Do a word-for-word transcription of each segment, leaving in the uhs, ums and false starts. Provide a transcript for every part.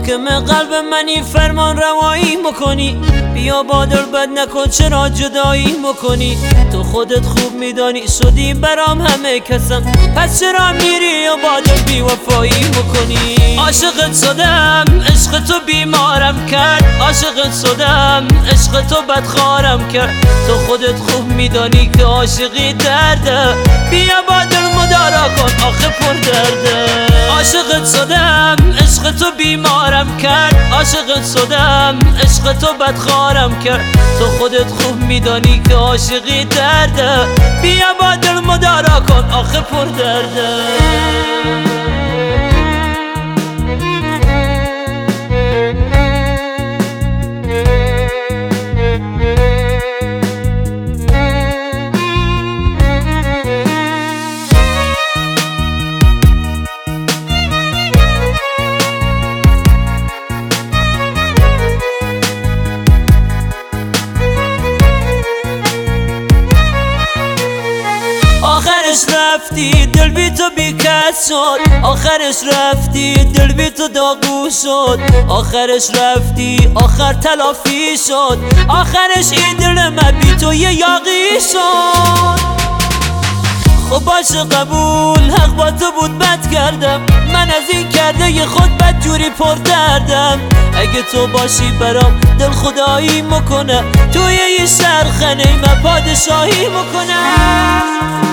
حاکم قلب منی فرمان روایی مکنی، بیا با دل بد نکن چرا جدایی مکنی. تو خودت خوب میدانی شدی برام همه کسم، پس چرا میری و با دل بی وفایی مکنی. عاشقت شدم عشق تو بیمارم کرد، عاشقت شدم عشق تو بدخوارم کرد. تو خودت خوب میدانی که عاشقی درده، بیا با دل مدارا کن آخه پر درده. عاشقت شدم عشق تو بیمارم کرد، عاشقت شدم عشق تو بدخوارم کرد. تو خودت خوب میدانی که عاشقی درده، بیا با دل مدارا کن آخه پر درده. آخرش رفتی دل بی تو بیکس شد، آخرش رفتی دل بی تو داغو شد. آخرش رفتی آخر تلافی شد، آخرش این دل من بی تو یه یاغی شد. خب باشه قبول حق با تو بود بد کردم، من از این کرده ی خود بد جوری پر دردم. اگه تو باشی برام دل خدایی مکنه، توی یه سرخنه من پادشاهی مکنم.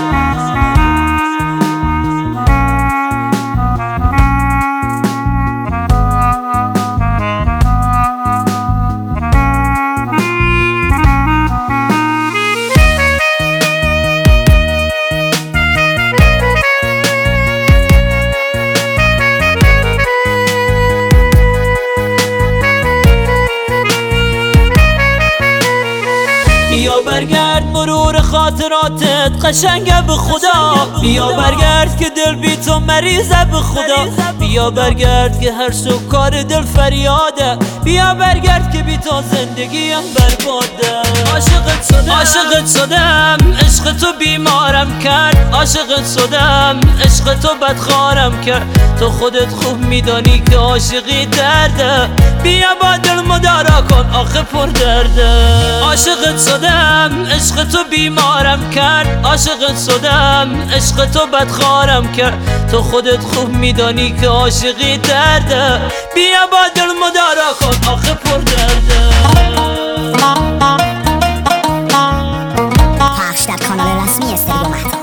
بیا برگرد مرور خاطراتت قشنگه به خدا، بیا برگرد که دل بی تو مریضه به خدا. بیا برگرد که هر سو کار دل فریاده، بیا برگرد که بی تو زندگیم برباده. عاشقت شدم عاشقت شدم عشق تو بیمارم کرد، عاشقت شدم عشق تو بدخوارم کرد. تو خودت خوب میدانی که عاشقی درده، بیا با دل مدارا کن آخه پر درده. عاشقت شدم عشق تو بیمارم کرد، عاشقت شدم عشق تو بدخوارم کرد. تو خودت خوب میدانی که عاشقی درده، بیا با دل مدارا کن آخه پر درده. پخش در کانال رسمی استریو مهتاب.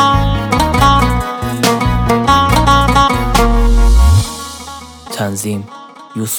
تنظیم